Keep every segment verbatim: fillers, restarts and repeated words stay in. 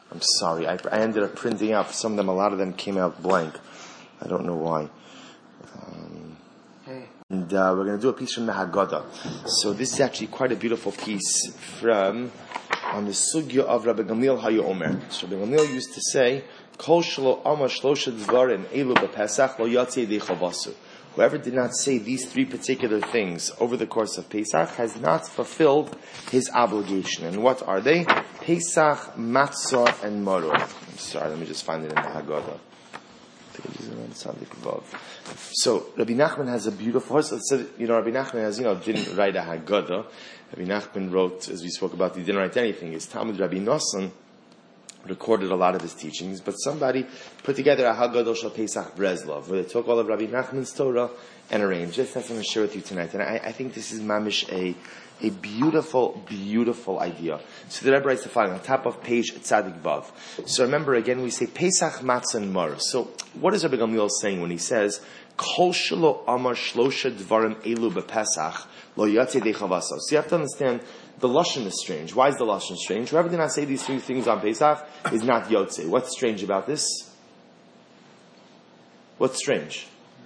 I'm sorry. I, I ended up printing out some of them. A lot of them came out blank. I don't know why. Um, and uh, we're going to do a piece from the Haggadah. So this is actually quite a beautiful piece from on the sugya of Rabbi Gamliel Hayu Omer. So Rabbi Gamliel used to say, "Kol shelo amar shlosha dvarim elu b'Pesach lo yatzei yedei chavasu." Whoever did not say these three particular things over the course of Pesach has not fulfilled his obligation. And what are they? Pesach, Matzah, and Maror. I'm sorry, let me just find it in the Haggadah. So Rabbi Nachman has a beautiful. So, you know, Rabbi Nachman has, you know, didn't write a Haggadah. Rabbi Nachman wrote, as we spoke about, he didn't write anything. His Talmud Rabbi Nosson recorded a lot of his teachings, but somebody put together a Haggadah Shel Pesach Breslov, where they took all of Rabbi Nachman's Torah and arranged it. That's what I'm going to share with you tonight. And I, I think this is mamish a a beautiful, beautiful idea. So the Rebbe writes the following on top of page Tzadik Vav. So remember again, we say Pesach, Matzah, and Mar. So what is Rabbi Gamliel saying when he says Kol shelo amar shlosha dvarim elu b'Pesach lo yatzei yedei chavaso? So you have to understand. The Lashon is strange. Why is the Lashon strange? Whoever did not say these three things on Pesach is not Yotzei. What's strange about this? What's strange?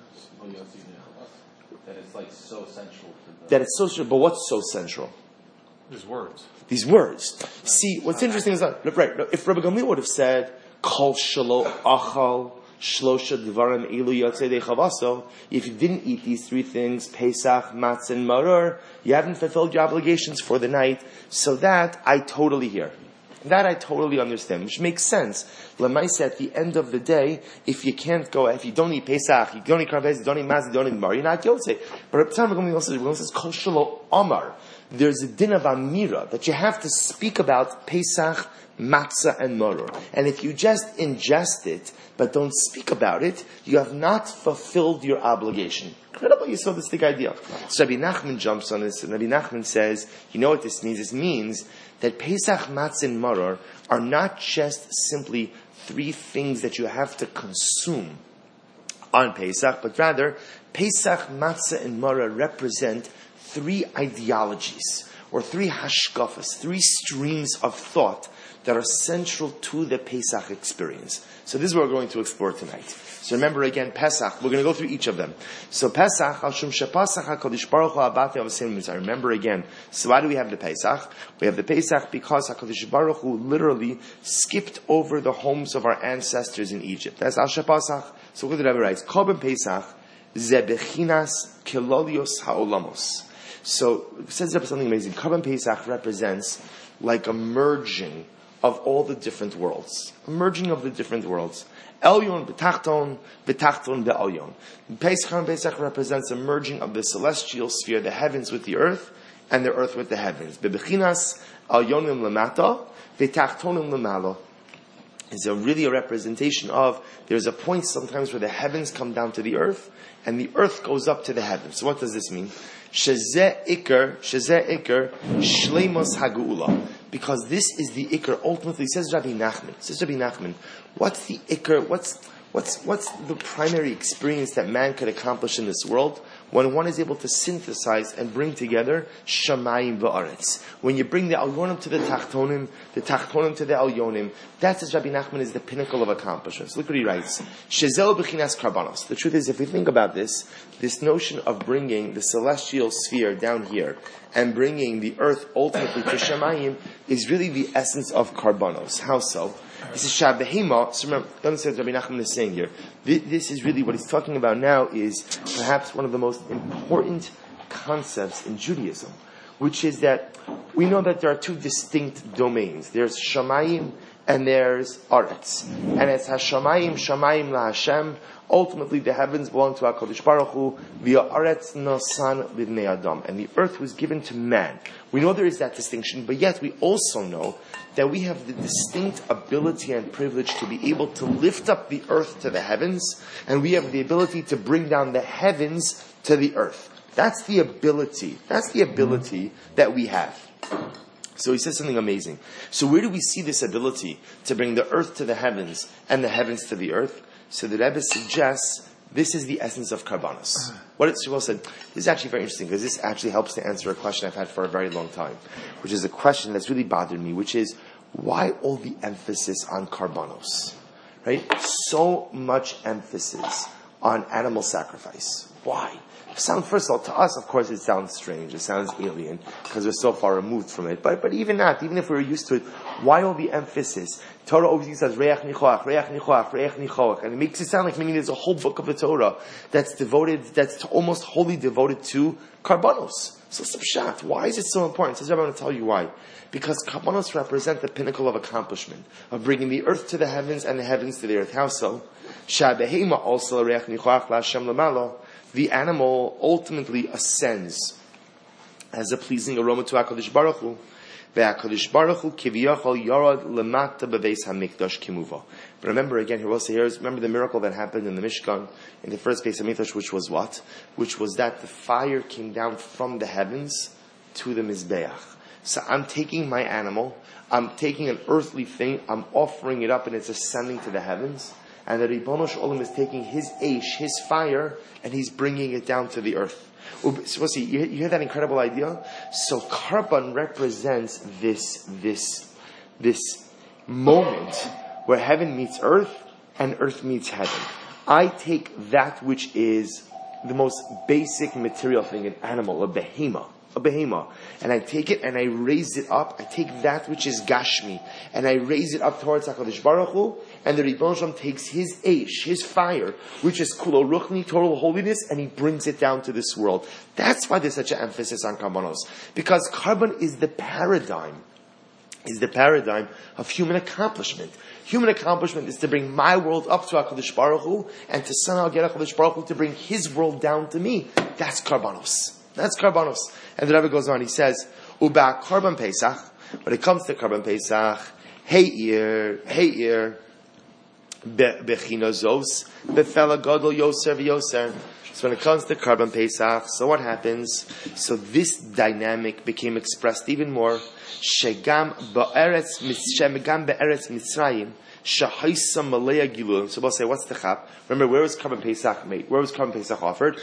That it's like so central. To the that it's so central. But what's so central? These words. These words. Right. See, what's interesting is that, right, if Rabbi Gamliel would have said, Kol shelo achal shlosha dvarim elu yatzei yedei chavaso, if you didn't eat these three things, Pesach, Matzah, and Maror, you haven't fulfilled your obligations for the night. So that I totally hear. That I totally understand, which makes sense. Lemaisa, at the end of the day, if you can't go, if you don't eat Pesach, you don't eat Karves, you don't eat Matzah, you don't eat Maror, you're not guilty. But at the time, Rabbi Gamliel says, Kol shelo amar. There's a din of Amira that you have to speak about Pesach, Matzah, and Maror. And if you just ingest it, but don't speak about it, you have not fulfilled your obligation. Incredible, you saw this big idea. So Rabbi Nachman jumps on this, and Rabbi Nachman says, you know what this means? This means that Pesach, Matzah, and Maror are not just simply three things that you have to consume on Pesach, but rather, Pesach, Matzah, and Maror represent three ideologies, or three hashkafas, three streams of thought that are central to the Pesach experience. So this is what we're going to explore tonight. So remember again, Pesach, we're going to go through each of them. So Pesach, al shum shepasach HaKadosh Baruch Hu abate avosenu mitzrayim. Remember again, so why do we have the Pesach? We have the Pesach because HaKadosh Baruch Hu literally skipped over the homes of our ancestors in Egypt. That's al shepasach. So look at the Rebbe writes, Korban Pesach ze bechinas kilolios ha'olamos. So it says something amazing. Korban Pesach represents like a merging of all the different worlds. A merging of the different worlds. Elyon b'tachton, b'tachton be'elyon. Pesach Pesach represents a merging of the celestial sphere, the heavens with the earth, and the earth with the heavens. Bebechinas elyonim lamata, b'tachtonim lamalo. Is a really a representation of, there's a point sometimes where the heavens come down to the earth, and the earth goes up to the heavens. So what does this mean? Shezeh ikar, shezeh ikar, shleimus hageula. Because this is the ikar. Ultimately, says Rabbi Nachman. Says Rabbi Nachman, what's the ikar? What's what's what's the primary experience that man could accomplish in this world? When one is able to synthesize and bring together Shamayim v'aretz. When you bring the Alyonim to the Tachtonim, the Tachtonim to the Alyonim, that, says Rabbi Nachman, is the pinnacle of accomplishments. Look what he writes. Shezel b'chinas karbanos. The truth is, if we think about this, this notion of bringing the celestial sphere down here and bringing the earth ultimately to Shamayim is really the essence of karbanos. How so? He says, Shabehema, so remember, don't understand what Rabbi Nachman is saying here. This is really what he's talking about now is perhaps one of the most important concepts in Judaism, which is that we know that there are two distinct domains. There's Shamayim and there's Aretz. And it's Hashamayim, Shamayim la Hashem. Ultimately, the heavens belong to HaKadosh Baruch Hu, via Aretz Nosan B'nei Adam. And the earth was given to man. We know there is that distinction, but yet we also know that we have the distinct ability and privilege to be able to lift up the earth to the heavens, and we have the ability to bring down the heavens to the earth. That's the ability. That's the ability that we have. So he says something amazing. So where do we see this ability to bring the earth to the heavens and the heavens to the earth? So the Rebbe suggests this is the essence of karbanos. What it Shavuot said, this is actually very interesting because this actually helps to answer a question I've had for a very long time, which is a question that's really bothered me, which is, why all the emphasis on karbanos? Right? So much emphasis on animal sacrifice. Why? Sound, first of all, to us, of course, it sounds strange. It sounds alien because we're so far removed from it. But but even not, even if we were used to it, why all the emphasis? Torah always says reach nichoach, reach nichoach, reach nichoach, and it makes it sound like meaning there's a whole book of the Torah that's devoted, that's almost wholly devoted to karbanos. So subshat, why is it so important? So I'm going to tell you why. Because karbanos represent the pinnacle of accomplishment of bringing the earth to the heavens and the heavens to the earth. How so? Shabehema also reach nichoach la'Hashem lamalo. The animal ultimately ascends as a pleasing aroma to HaKadosh Baruch Hu. VeHaKadosh Baruch Hu kiviyachol yarad lemata beveis hamikdash kimuva. But remember again, here also here is remember the miracle that happened in the Mishkan, in the first Beis Hamikdash, which was what? Which was that the fire came down from the heavens to the Mizbeach. So I'm taking my animal, I'm taking an earthly thing, I'm offering it up, and it's ascending to the heavens. And the Ribbono Shel Olam is taking his Eish, his fire, and he's bringing it down to the earth. So see, you hear that incredible idea? So Karban represents this, this, this moment where heaven meets earth and earth meets heaven. I take that which is the most basic material thing, an animal, a behemoth. A behemoth, and I take it and I raise it up. I take that which is Gashmi and I raise it up towards HaKadosh Baruch Hu, and the Ribbono Shel Olam takes his Eish, his fire, which is Kulo Ruchni, total holiness, and he brings it down to this world. That's why there's such an emphasis on Karbanos, because Karban is the paradigm, is the paradigm of human accomplishment. Human accomplishment is to bring my world up to HaKadosh Baruch Hu, and to somehow get HaKadosh Baruch Hu to bring his world down to me. That's Karbanos. That's Karbanos. And the Rebbe goes on, he says, Uba Karban Pesach, when it comes to Karban Pesach, Heir, Heir, Bechina Zos, Befela Godol Yoser V'Yoser. So when it comes to Karban Pesach, so what happens? So this dynamic became expressed even more. Shegam Ba'eretz Shegam Ba'eretz Mitzrayim, Shahaisa Malaya Gilulim. So we'll say, what's the chap? Remember, where was Karban Pesach made? Where was Karban Pesach offered?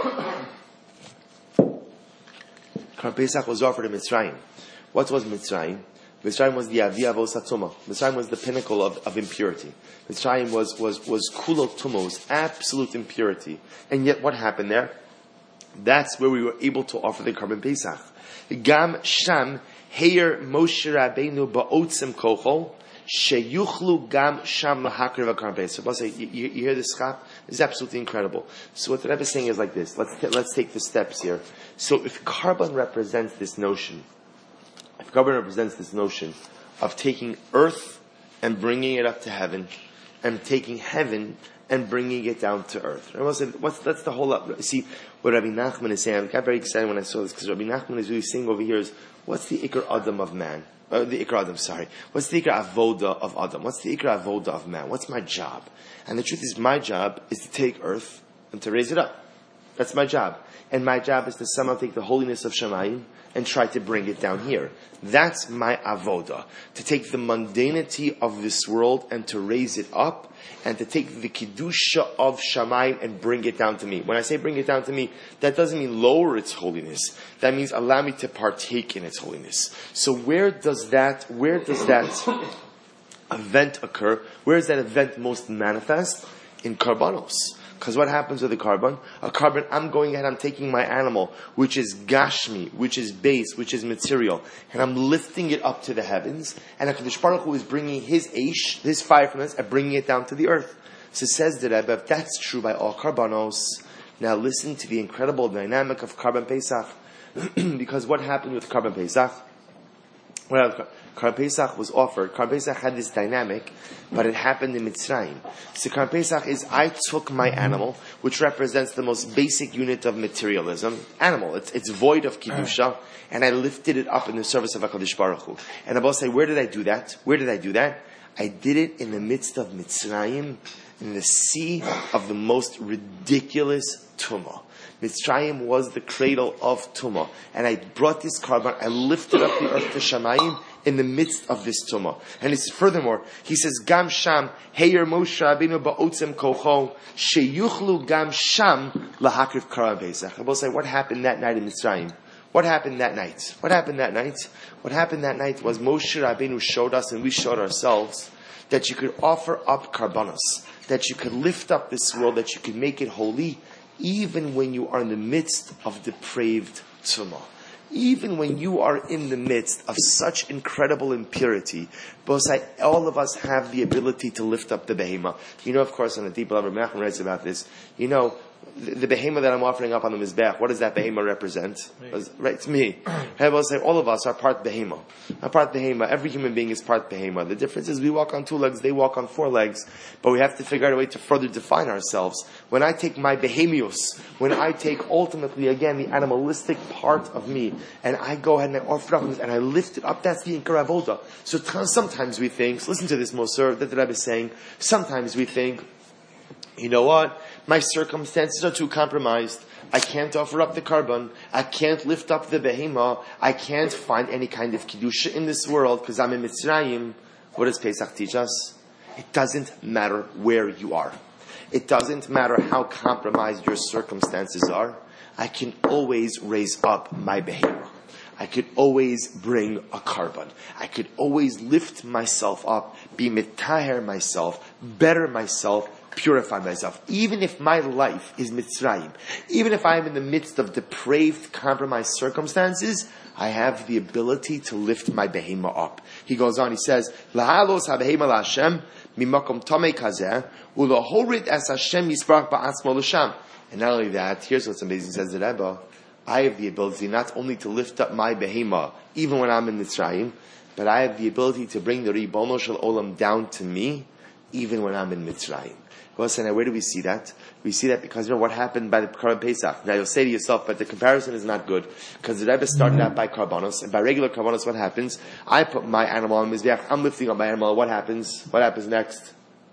Karban Pesach was offered in Mitzrayim. What was Mitzrayim? Mitzrayim was the Avi Avos HaTumah. Mitzrayim was the pinnacle of, of impurity. Mitzrayim was, was, was Kulo Tumah, was absolute impurity. And yet what happened there? That's where we were able to offer the Karban Pesach. Gam Sham Heir Moshe Rabbeinu Ba'otzim Kochol Sheyuchlu Gam Sham Lahakriv HaKarban Pesach. So you, you hear this chap? This is absolutely incredible. So what the Rebbe is saying is like this. Let's, t- let's take the steps here. So if Karban represents this notion, if Karban represents this notion of taking earth and bringing it up to heaven, and taking heaven and bringing it down to earth. What's, that's the whole up. See, what Rabbi Nachman is saying, I got very excited when I saw this, because Rabbi Nachman is really saying over here is, what's the Ikar Adam of man? Uh, the Ikar Adam, sorry. What's the Ikar Avoda of Adam? What's the Ikar Avoda of man? What's my job? And the truth is, my job is to take earth and to raise it up. That's my job. And my job is to somehow take the holiness of Shamayim and try to bring it down here. That's my avoda. To take the mundanity of this world and to raise it up, and to take the Kedusha of Shamayim and bring it down to me. When I say bring it down to me, that doesn't mean lower its holiness. That means allow me to partake in its holiness. So where does that, where does that event occur? Where is that event most manifest? In Karbanos. Because what happens with a Karban? A Karban, I'm going ahead, I'm taking my animal, which is Gashmi, which is base, which is material, and I'm lifting it up to the heavens, and HaKadosh Baruch Hu is bringing his Eish, his fire from this, and bringing it down to the earth. So says the Rebbe, if that's true by all Karbanos, now listen to the incredible dynamic of Karban Pesach. Because what happened with Karban Pesach? Well, Karban Pesach was offered. Karban Pesach had this dynamic, but it happened in Mitzrayim. So Karban Pesach is, I took my animal, which represents the most basic unit of materialism, animal. It's, it's void of Kedusha, and I lifted it up in the service of HaKadosh Baruch Hu. And I will say, where did I do that? Where did I do that? I did it in the midst of Mitzrayim, in the sea of the most ridiculous tumah. Mitzrayim was the cradle of tumah, and I brought this Karban, I lifted up the earth to Shamayim in the midst of this tumah. And it's furthermore, he says, Gam Sham, Heir Moshe Rabbeinu Ba'otzem Kocho, Sheyuchlu Gam Sham Lahakriv Karban Pesach. I will say, what happened that night in Mitzrayim? What happened that night? What happened that night? What happened that night was Moshe Rabbeinu showed us, and we showed ourselves, that you could offer up karbanos, that you could lift up this world, that you could make it holy, even when you are in the midst of depraved tumah. Even when you are in the midst of such incredible impurity, Bosai, all of us have the ability to lift up the behema. You know, of course, on a deep level, Menachem writes about this. You know, the, the behema that I'm offering up on the mizbeach, what does that behema represent? Right, it's me. I will say all of us are part behema. Are part behema. Every human being is part behema. The difference is we walk on two legs, they walk on four legs, but we have to figure out a way to further define ourselves. When I take my behemius, when I take ultimately, again, the animalistic part of me, and I go ahead and I offer it up and I lift it up, that's the Inkar Avoda. So t- sometimes we think, so listen to this, Moser, that the Rebbe is saying, sometimes we think, you know what, my circumstances are too compromised. I can't offer up the carbon. I can't lift up the behema. I can't find any kind of kedusha in this world because I'm in Mitzrayim. What does Pesach teach us? It doesn't matter where you are. It doesn't matter how compromised your circumstances are. I can always raise up my behema. I could always bring a carbon. I could always lift myself up, be mitaher myself, better myself, purify myself. Even if my life is Mitzrayim, even if I am in the midst of depraved, compromised circumstances, I have the ability to lift my behema up. He goes on, he says, Lahalos ha-behema la-Hashem mimakom tomei kazeh u'lahorit es Hashem yisbarach ba'atzmo l'sham. And not only that, here's what's amazing, says the Rebbe, I have the ability not only to lift up my behema, even when I'm in Mitzrayim, but I have the ability to bring the Ribono Shel Olam down to me, even when I'm in Mitzrayim. Well, so now where do we see that? We see that because, you know, what happened by the Karban Pesach. Now you'll say to yourself, but the comparison is not good. Because the Rebbe started out by Karbanos, and by regular Karbanos, what happens? I put my animal on Mizbeach, I'm lifting up my animal, what happens? What happens next?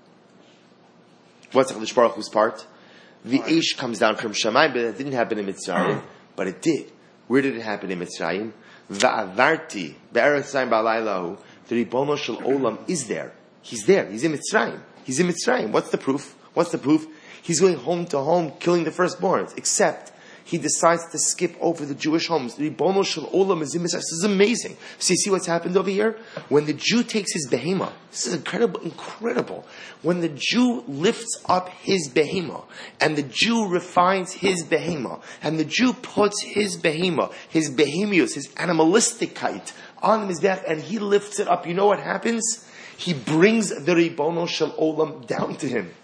What's HaKadosh Baruch Hu's part? The Eish comes down from Shamayim, but it didn't happen in Mitzrayim. But it did. Where did it happen in Mitzrayim? Va'avarti be'eretz Yisrael ba'alaylahu. The Ribono Shel Olam is there. He's there. He's in Mitzrayim. He's in Mitzrayim. What's the proof? What's the proof? He's going home to home, killing the firstborns. Except he decides to skip over the Jewish homes. The Ribono Shel Olam is in Mitzrayim. This is amazing. So you see what's happened over here? When the Jew takes his behema, this is incredible, incredible. When the Jew lifts up his behema, and the Jew refines his behema, and the Jew puts his behema, his behemius, his animalisticite on the Mizbeach, and he lifts it up, you know what happens? He brings the Ribono Shel Olam down to him.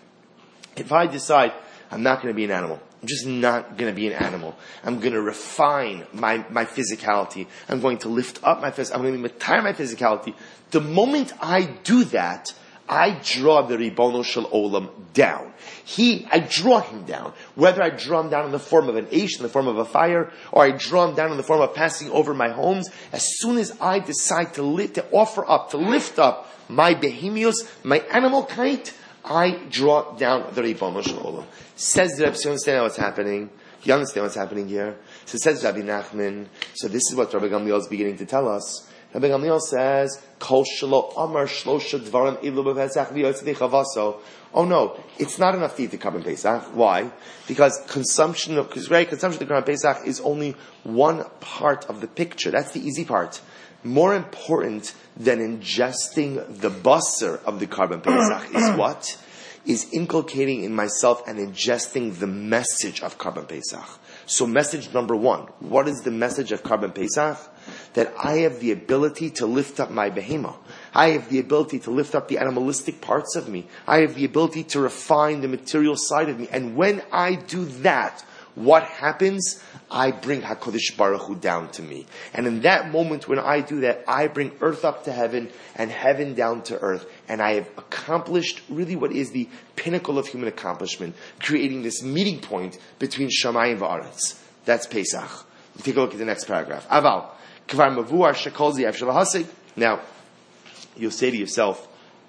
If I decide I'm not going to be an animal, I'm just not going to be an animal. I'm going to refine my, my physicality. I'm going to lift up my physicality. I'm going to retire my physicality. The moment I do that, I draw the Ribono Shel Olam down. He, I draw him down. Whether I draw him down in the form of an Eish, in the form of a fire, or I draw him down in the form of passing over my homes, as soon as I decide to lift, to offer up, to lift up my behemios, my animal kite, I draw down the Ribono Shel Olam. Says the Rebbe, so you understand what's happening? You understand what's happening here? So it says Rabbi Nachman, so this is what Rabbi Gamliel is beginning to tell us. Rabbi Gamliel says, Kol shelo amar shlosha dvarim ilu b'Pesach v'yotzei chavaso. Oh no, it's not enough to eat the Karban Pesach. Why? Because consumption of, because right, consumption of the Karban Pesach is only one part of the picture. That's the easy part. More important than ingesting the basar of the Karban Pesach is what? Is inculcating in myself and ingesting the message of Karban Pesach. So message number one, what is the message of Karban Pesach? That I have the ability to lift up my behema. I have the ability to lift up the animalistic parts of me. I have the ability to refine the material side of me. And when I do that, what happens? I bring HaKadosh Baruch Hu down to me. And in that moment when I do that, I bring earth up to heaven and heaven down to earth. And I have accomplished really what is the pinnacle of human accomplishment, creating this meeting point between Shamayim and Va'aretz. That's Pesach. Take a look at the next paragraph. Aval. Kvar mavuar shekol ziyav shel hasig. Now, you'll say to yourself,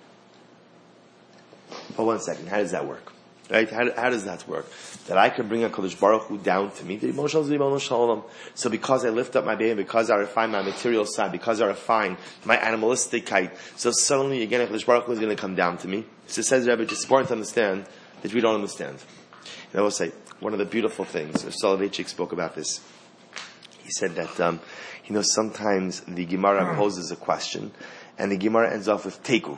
oh, one second, how does that work? Right? How, how does that work? That I can bring a Kadosh Baruch Hu down to me. So because I lift up my being, because I refine my material side, because I refine my animalistic kite, so suddenly again Kadosh Baruch Hu is going to come down to me. So it says Rebbe, it's important to understand that we don't understand. And I will say, one of the beautiful things, Soloveitchik spoke about this. He said that, um, you know, sometimes the Gemara poses a question, and the Gemara ends off with Teku.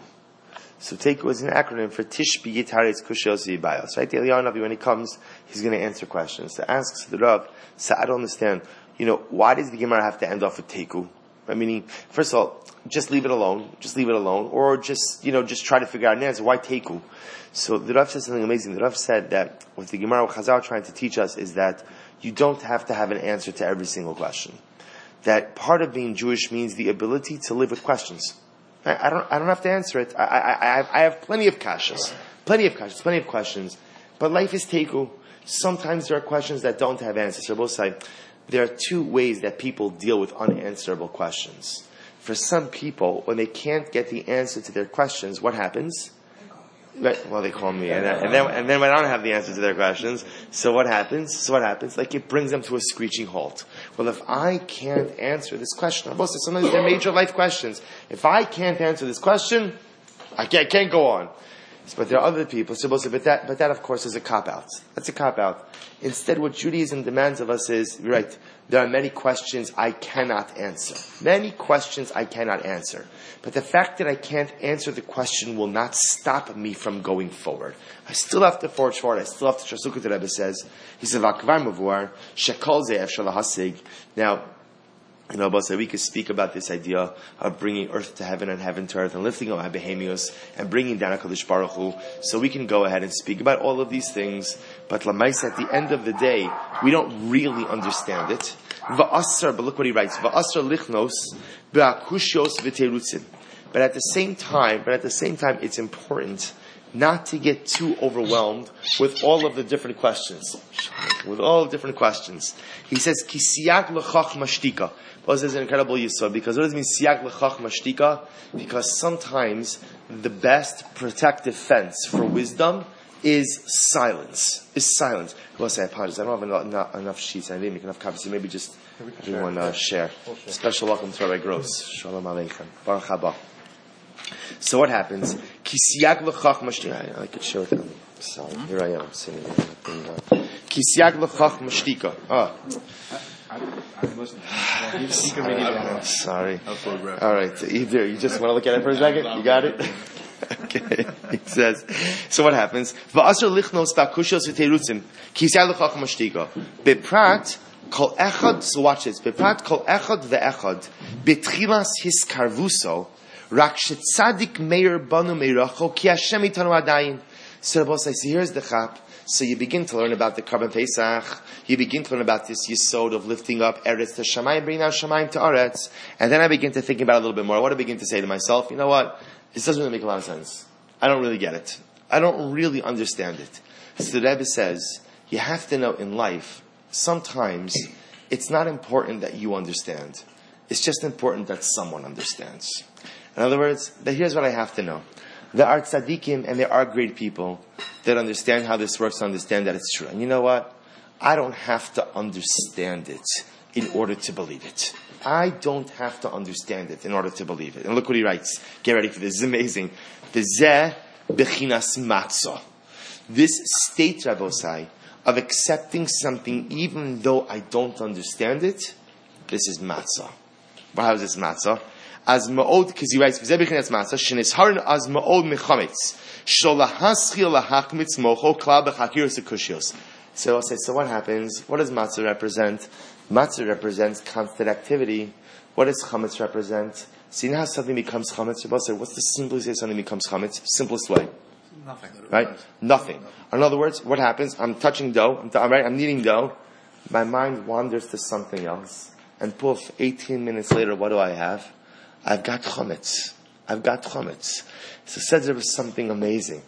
So Teku is an acronym for Tishbi Yitaretz Kushos Yibayos. Right? The Eliyahu Navi, when he comes, he's going to answer questions. So asks the Rav, so I don't understand, you know, why does the Gemara have to end off with Teku? I mean, first of all, just leave it alone. Just leave it alone. Or just, you know, just try to figure out an answer. Why Teku? So the Rav said something amazing. The Rav said that what the Gemara Chazal are trying to teach us is that you don't have to have an answer to every single question. That part of being Jewish means the ability to live with questions. I, I don't I don't have to answer it. I, I, I, I have plenty of kashas. Plenty of kashas, plenty of questions. But life is Teku. Sometimes there are questions that don't have answers. So both sides. There are two ways that people deal with unanswerable questions. For some people, when they can't get the answer to their questions, what happens? Right, well, they call me, and then, and then and then when I don't have the answer to their questions, so what happens? So what happens? Like it brings them to a screeching halt. Well, if I can't answer this question, sometimes they're major life questions. If I can't answer this question, I can't, I can't go on. But there are other people, so but that, but that of course is a cop-out. That's a cop-out. Instead, what Judaism demands of us is, right, there are many questions I cannot answer. Many questions I cannot answer. But the fact that I can't answer the question will not stop me from going forward. I still have to forge forward. I still have to trust. Look what the Rebbe says. He says, "V'akvar mavur shekol ze efshar lahasig." Now, you know, Abba said we could speak about this idea of bringing earth to heaven and heaven to earth and lifting up Behemios and bringing down HaKadosh Baruch Hu. So we can go ahead and speak about all of these things. But Lamaisa, at the end of the day, we don't really understand it. Va'asar, but look what he writes. Va'asar lichnos be'akushos v'terutzim. But at the same time, but at the same time, it's important not to get too overwhelmed with all of the different questions. With all the different questions. He says, Ki siyag l'chach mashtika. Well, this is an incredible yisod, because what does it mean, siyag l'chach mashtika? Because sometimes the best protective fence for wisdom is silence. Is silence. Well, I apologize. I don't have enough, enough, enough sheets. I didn't make enough copies. So maybe just everyone uh, share. We'll share. Special welcome to Rabbi Gross. Shalom Aleichem. Baruch haba. So what happens? Ki siyag l'chach mashtika. I could share it. I'm sorry. Here I am. I'm sitting there. Ki siyag l'chach mashtika. Oh. I'm listening. Sorry. Sorry. All right. Either you just want to look at it for a second. You got it. Okay. He says. So what happens? Va'asar lichnos ba'kushos v'terutzim. Ki siyag l'chach mashtika. Beprat kol echad. So watch this. Beprat kol echad ve'echad. Betchilas hiskarvuso. Rak shetzadik meir banu meiracho ki Hashem itanu adayin. So both say, so here's the chap. So you begin to learn about the Karban Pesach. You begin to learn about this yisod of lifting up Eretz to Shamayim, bringing down Shamayim to Eretz. And then I begin to think about it a little bit more. What do I begin to say to myself? You know what? This doesn't really make a lot of sense. I don't really get it. I don't really understand it. So the Rebbe says, you have to know in life, sometimes it's not important that you understand. It's just important that someone understands. In other words, that here's what I have to know. There are tzaddikim and there are great people that understand how this works, understand that it's true. And you know what? I don't have to understand it in order to believe it. I don't have to understand it in order to believe it. And look what he writes. Get ready for this. This is amazing. V'zeh bechinas matzah. This state, Rabbosai, of accepting something even though I don't understand it, this is matzah. Well, how is this matzah? As ma'od, because he writes, "V'zeh bechinas matzah shenis harin as ma'od mechametz sholahaschil lahachmitz mocho klal b'chakiros akushios." So I'll say, so what happens? What does matzah represent? Matzah represents constant activity. What does chametz represent? See, now how something becomes chametz? I'll say, what's the simplest way something becomes chametz? Simplest way. Nothing. Right? Nothing. In other words, what happens? I'm touching dough. I'm, I'm right. I'm kneading dough. My mind wanders to something else, and poof! eighteen minutes later, what do I have? I've got chametz. I've got chametz. So it says there was something amazing.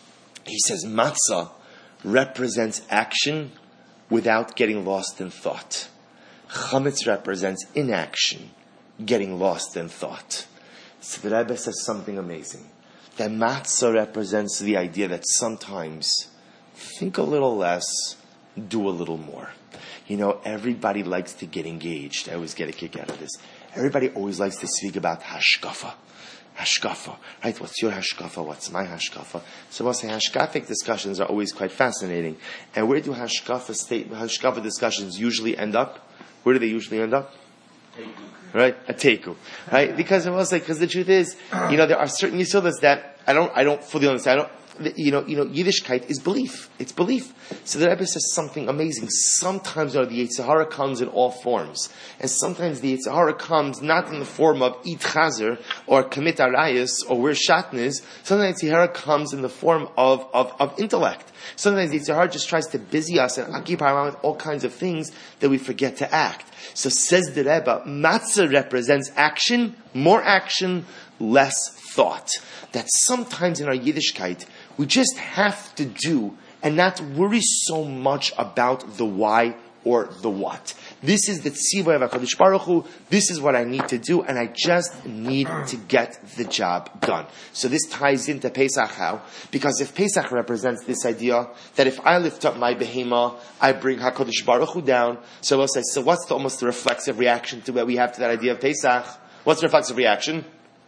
He says matzah represents action without getting lost in thought. Chametz represents inaction, getting lost in thought. So the Rebbe says something amazing. That matzah represents the idea that sometimes think a little less, do a little more. You know, everybody likes to get engaged. I always get a kick out of this. Everybody always likes to speak about hashkafa. Hashkafa. Right? What's your hashkafa? What's my hashkafa? So we'll say hashkafic discussions are always quite fascinating. And where do hashkafa state, hashkafa discussions usually end up? where do they usually end up? Right? A teku. Right? Because I was like, because the truth is, you know, there are certain yisodas that I don't, I don't fully understand. I don't, you know, you know, Yiddishkeit is belief. It's belief. So the Rebbe says something amazing. Sometimes, you know, the Yetzer Hara comes in all forms. And sometimes the Yetzer Hara comes not in the form of eat chazer or commit arayas or wear shatnez. Sometimes the Yetzer Hara comes in the form of, of, of intellect. Sometimes the Yetzer Hara just tries to busy us and occupy our mind with all kinds of things that we forget to act. So says the Rebbe, matzah represents action, more action, less thought. That sometimes in our Yiddishkeit, we just have to do and not worry so much about the why or the what. This is the tzivah of HaKadosh Baruch Hu. This is what I need to do, and I just need to get the job done. So this ties into Pesach how? Because if Pesach represents this idea that if I lift up my behema, I bring HaKadosh Baruch Hu down. So we'll say, so what's the, almost the reflexive reaction to what we have to that idea of Pesach? What's the reflexive reaction?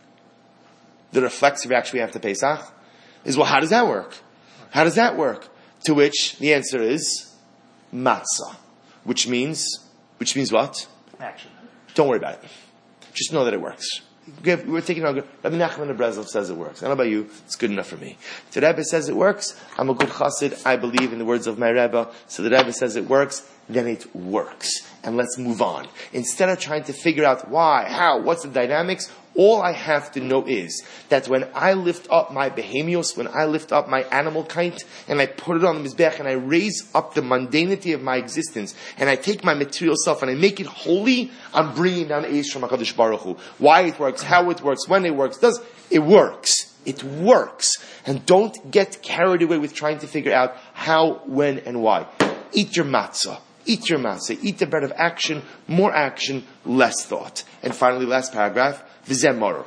The reflexive reaction we have to Pesach is, well, how does that work? How does that work? To which the answer is matzah, which means, which means what? Action. Don't worry about it. Just know that it works. We're taking on. Rabbi Nachman of Breslov says it works. I don't know about you. It's good enough for me. If the Rebbe says it works, I'm a good chassid. I believe in the words of my Rebbe. So the Rebbe says it works, then it works. And let's move on. Instead of trying to figure out why, how, what's the dynamics, all I have to know is that when I lift up my behemios, when I lift up my animal kite, and I put it on the mizbech, and I raise up the mundanity of my existence, and I take my material self and I make it holy, I'm bringing down Eish from HaKadosh Baruch Hu. Why it works, how it works, when it works, does it works. It works. And don't get carried away with trying to figure out how, when, and why. Eat your matzah. Eat your matzah. Eat the bread of action. More action, less thought. And finally, last paragraph. V'zeh moror.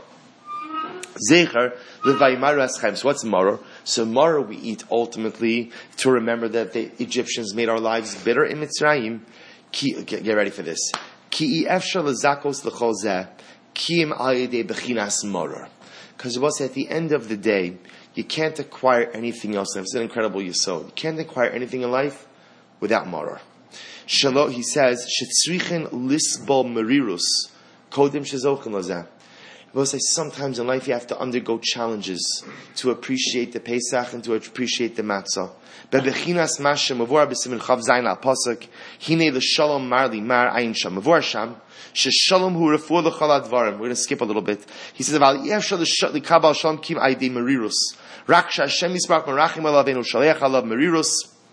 Zecher levayimaru aschem. So what's moror? So moror we eat ultimately to remember that the Egyptians made our lives bitter in Mitzrayim. Ki, get ready for this. Ki efshar lezakos l'chol zeh ki im al yedei bechinas moror. Because at the end of the day, you can't acquire anything else. It's an incredible yesod. You can't acquire anything in life without moror. Shalo, he says, shetzrichen lisbol merirus kodim shezochen lazeh. We'll say sometimes in life you have to undergo challenges to appreciate the Pesach and to appreciate the matzah. Bebechinas mashem avor b'simin chav zayin al pasuk hine l'shalom marli mar ayin sham avor sham sheshalom hu refuah l'chol advarim. We're going to skip a little bit. He says about yefshal l'kabal shalom kim aydei merirus rak she'Hashem yisbarach merachim alav enu shaleach alav merirus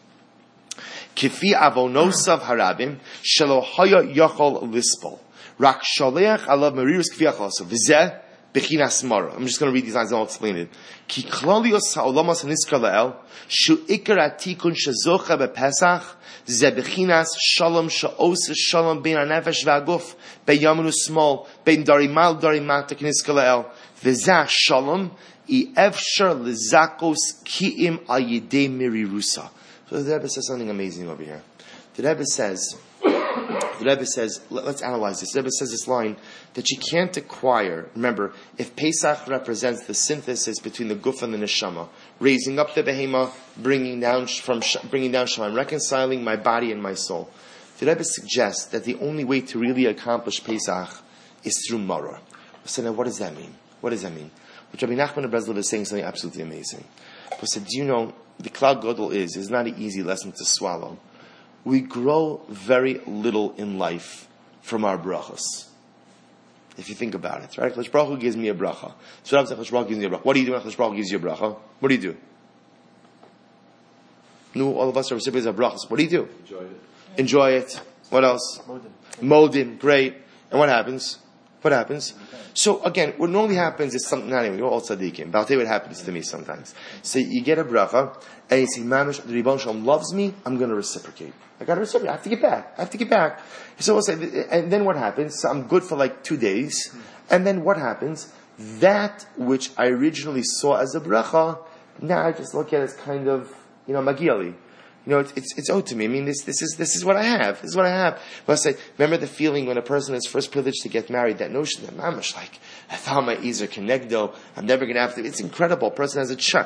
kifi avonosav harabim shelo haya yachol lispol. Rak shaleach alav merirus kifi achalasav v'zeh bechinas mara. I'm just going to read these lines and I'll explain it. Ki klalios ha'olamos haniskar la'el shu ikar atikun shezocha bepesach ze bechinas shalom she'osa shalom bein hanefesh v'aguf be'yamin u'smol bein darimal darimatek haniskar la'el v'zeh shalom i efshar lezakos ki'im al yedei mirirusa. So the Rebbe says something amazing over here. The Rebbe says, the Rebbe says, let, let's analyze this. The Rebbe says this line that you can't acquire. Remember, if Pesach represents the synthesis between the guf and the neshama, raising up the behema, bringing down from bringing down Shema, reconciling my body and my soul. The Rebbe suggests that the only way to really accomplish Pesach is through maror. So now, what does that mean? What does that mean? Which Rabbi Nachman of Breslov is saying something absolutely amazing. He said, do you know, the Klal Gadol is, is not an easy lesson to swallow. We grow very little in life from our brachas. If you think about it, right? HaKadosh Baruch Hu gives me a bracha. So HaKadosh Baruch Hu gives me a bracha. What do you do when HaKadosh Baruch Hu gives you a bracha? What do you do? No, all of us are recipients of brachas. What do you do? Enjoy it. Enjoy it. What else? Modim. Modim. Great. And what happens? What happens? So again, what normally happens is something, not anyway, we're all tzaddikim, but I'll tell you what happens to me sometimes. So you get a bracha, and you see, Mamish, the Ribbon Shalom loves me, I'm going to reciprocate. I got to reciprocate. I have to get back. I have to get back. So we'll say, and then what happens? So I'm good for like two days, and then what happens? That which I originally saw as a bracha, now I just look at it as kind of, you know, magiali. You know, it's, it's, it's owed to me. I mean, this, this is, this is what I have. This is what I have. But I say, remember the feeling when a person is first privileged to get married, that notion that mamash, like, I found my Ezer Kenegdo, I'm never going to have to, it's incredible. A person has a child.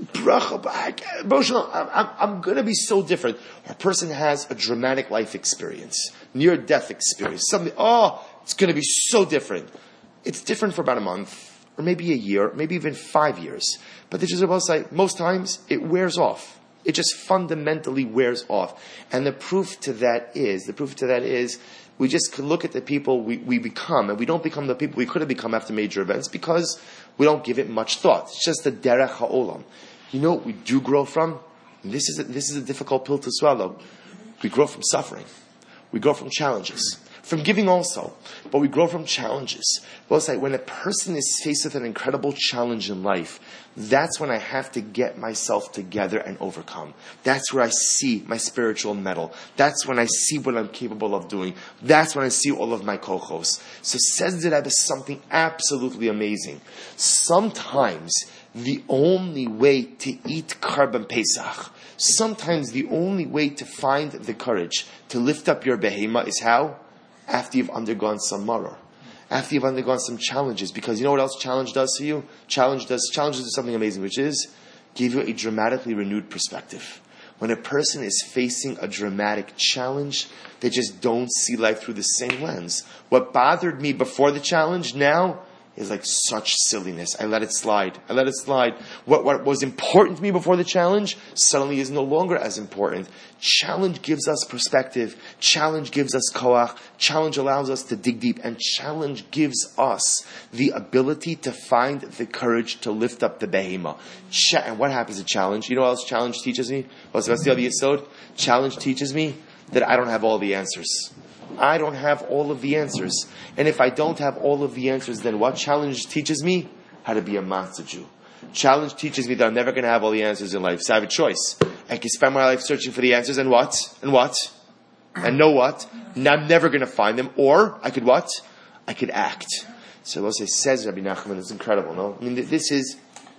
Emotional, I'm, I'm, I'm going to be so different. Or a person has a dramatic life experience, near death experience, something, oh, it's going to be so different. It's different for about a month, or maybe a year, maybe even five years. But the Jews will say, most times, it wears off. It just fundamentally wears off. And the proof to that is, the proof to that is, we just could look at the people we, we become, and we don't become the people we could have become after major events because we don't give it much thought. It's just the derech ha'olam. You know what we do grow from? And this is a, this is a difficult pill to swallow. We grow from suffering. We grow from challenges. From giving also, but we grow from challenges. We'll say, when a person is faced with an incredible challenge in life, that's when I have to get myself together and overcome. That's where I see my spiritual mettle. That's when I see what I'm capable of doing. That's when I see all of my kochos. So says the Rebbe something absolutely amazing. Sometimes the only way to eat Karban Pesach, sometimes the only way to find the courage to lift up your behema is how? After you've undergone some maror, after you've undergone some challenges, because you know what else challenge does to you? Challenge does challenge does something amazing, which is give you a dramatically renewed perspective. When a person is facing a dramatic challenge, they just don't see life through the same lens. What bothered me before the challenge now is like such silliness. I let it slide. I let it slide. What, what was important to me before the challenge suddenly is no longer as important. Challenge gives us perspective. Challenge gives us koach. Challenge allows us to dig deep. And challenge gives us the ability to find the courage to lift up the behema. Ch- and what happens at challenge? You know what else challenge teaches me? What's the other yesod? Challenge teaches me that I don't have all the answers. I don't have all of the answers. And if I don't have all of the answers, then what? Challenge teaches me how to be a matzah Jew. Challenge teaches me that I'm never going to have all the answers in life. So I have a choice. I can spend my life searching for the answers, and what? And what? And know what? And I'm never going to find them. Or I could what? I could act. So what says Rabbi Nachman, it's incredible, no? I mean, this is...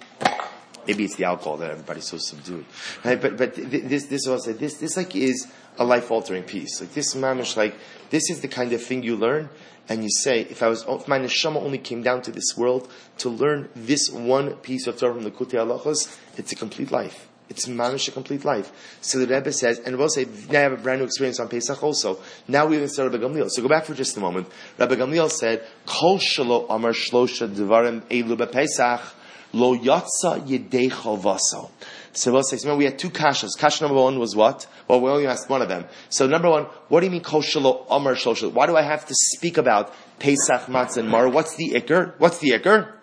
Maybe it's the alcohol that everybody's so subdued, right? But but this this also this this like is a life altering piece. Like this mamish, like this is the kind of thing you learn, and you say, if I was if my neshama only came down to this world to learn this one piece of Torah from the Likutei Halachos, it's a complete life. It's mamish a complete life. So the Rebbe says, and we'll say, now I have a brand new experience on Pesach also. Now we even start Rabbi Gamliel. So go back for just a moment. Rabbi Gamliel said, Kol shelo amar shlosha devarim elu b'Pesach. Lo yatsa yedei chalvaso. So we'll say, so remember we had two kashas. Kasha number one was what? Well, we only asked one of them. So number one, what do you mean kol shelo amar shloshel? Why do I have to speak about Pesach, Matzah, and Mar? What's the ikr? What's the ikr?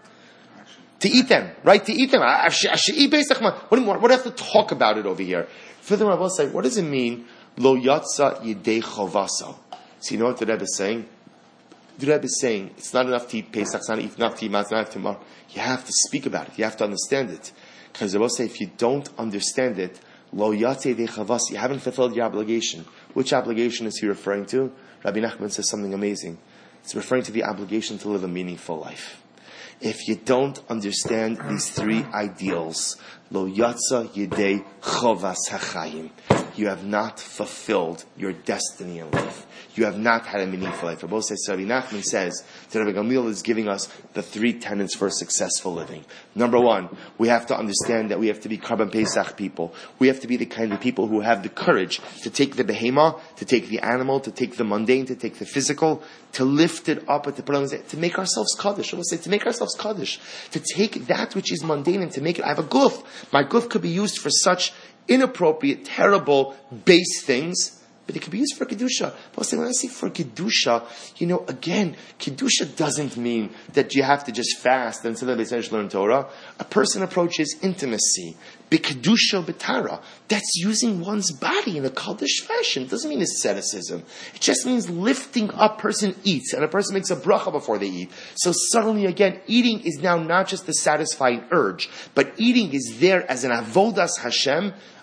To eat them, right? To eat them. I, I, should, I should eat Pesach. What do, you, what do I have to talk about it over here? Furthermore, I will say, what does it mean? Lo yatsa yedei chalvaso. So you know what the Rebbe is saying? The Rebbe is saying, it's not enough to eat Pesach, it's not enough to eat Matzah, not enough to eat Mar. You have to speak about it. You have to understand it. Because I will say, if you don't understand it, lo yatei de chavas, you haven't fulfilled your obligation. Which obligation is he referring to? Rabbi Nachman says something amazing. It's referring to the obligation to live a meaningful life. If you don't understand these three ideals, lo yatsa yedei chavas hachayim, you have not fulfilled your destiny in life. You have not had a meaningful life. Rabbi Nachman says that Rabbi Gamliel is giving us the three tenets for successful living. Number one, we have to understand that we have to be Karban Pesach people. We have to be the kind of people who have the courage to take the behema, to take the animal, to take the mundane, to take the physical, to lift it up at the put to make ourselves kaddish. I will say to make ourselves kaddish, to take that which is mundane and to make it. I have a guf. My guf could be used for such inappropriate, terrible, base things. But it could be used for Kedusha. But when I say for Kedusha, you know, again, Kedusha doesn't mean that you have to just fast and sit on the Beis learn Torah. A person approaches intimacy. B'Kedusha b'Tara. That's using one's body in a Kaddish fashion. It doesn't mean asceticism. It just means lifting up. Person eats, and a person makes a bracha before they eat. So suddenly, again, eating is now not just the satisfying urge, but eating is there as an avodas Hashem.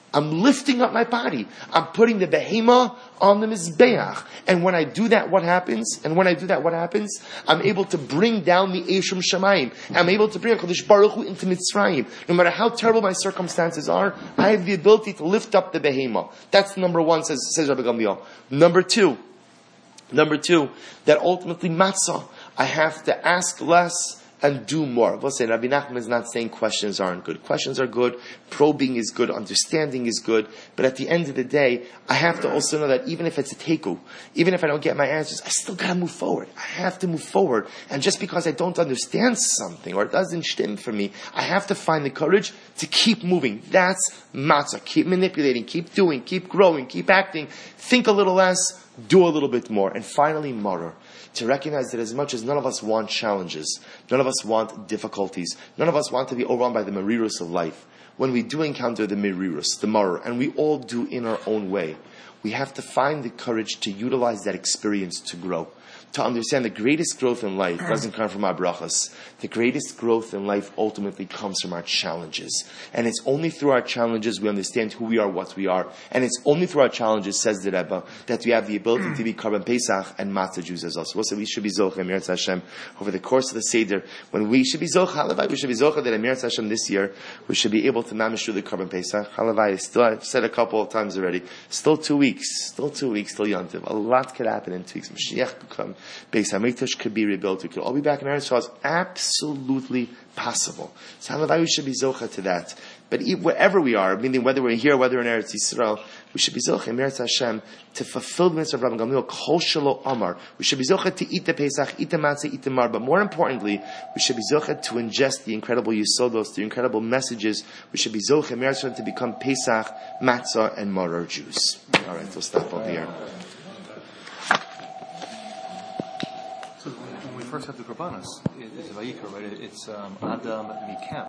I'm lifting up my body. I'm putting the behema on the mizbeach. And when I do that, what happens? And when I do that, what happens? I'm able to bring down the Eshim Shamayim. I'm able to bring HaKadosh Baruch Hu into Mitzrayim. No matter how terrible my circumstances are, I have the ability to lift up the behema. That's number one, says, says Rabbi Gamliel. Number two, number two, that ultimately matzah, I have to ask less and do more. We'll say Rabbi Nachman is not saying questions aren't good. Questions are good, probing is good, understanding is good, but at the end of the day, I have to also know that even if it's a teiku, even if I don't get my answers, I still gotta move forward. I have to move forward. And just because I don't understand something, or it doesn't stim for me, I have to find the courage to keep moving. That's matzah. Keep manipulating, keep doing, keep growing, keep acting. Think a little less, do a little bit more. And finally, maror. To recognize that as much as none of us want challenges, none of us want difficulties, none of us want to be overwhelmed by the merirus of life, when we do encounter the merirus, the maror, and we all do in our own way, we have to find the courage to utilize that experience to grow. To understand the greatest growth in life doesn't come from our brachas. The greatest growth in life ultimately comes from our challenges. And it's only through our challenges we understand who we are, what we are. And it's only through our challenges, says the Rebbe, that we have the ability to be Karban Pesach and Matzah Jews as also. So we should be Zocha, Emirat Hashem, over the course of the Seder. When we should be Zocha, Halavai, we should be Zocha that Emirat Hashem this year, we should be able to mamish through the Karban Pesach. Halavai, still, I've said a couple of times already, still two weeks, still two weeks, still Yontiv. A lot could happen in two weeks. Mashiach could come. Beis Hamikdash could be rebuilt. We could all be back in Eretz Yisrael. It's absolutely possible. So Halavai, we should be Zocha to that. But wherever we are, meaning whether we're here, whether we're in Eretz Yisrael, we should be Zocha, Eretz Hashem, to fulfill the mitzvah of Rabbi Gamliel, Kol Shelo Amar. We should be Zocha to eat the Pesach, eat the Matzah, eat the Mar. But more importantly, we should be Zocha to ingest the incredible Yisodos, the incredible messages. We should be Zocha, Eretz Hashem, to become Pesach, Matzah, and Maror Jews. All right, we'll stop over here. So when we first have the Korbanos, it's Vayikra, right? It's um, Adam Mikem.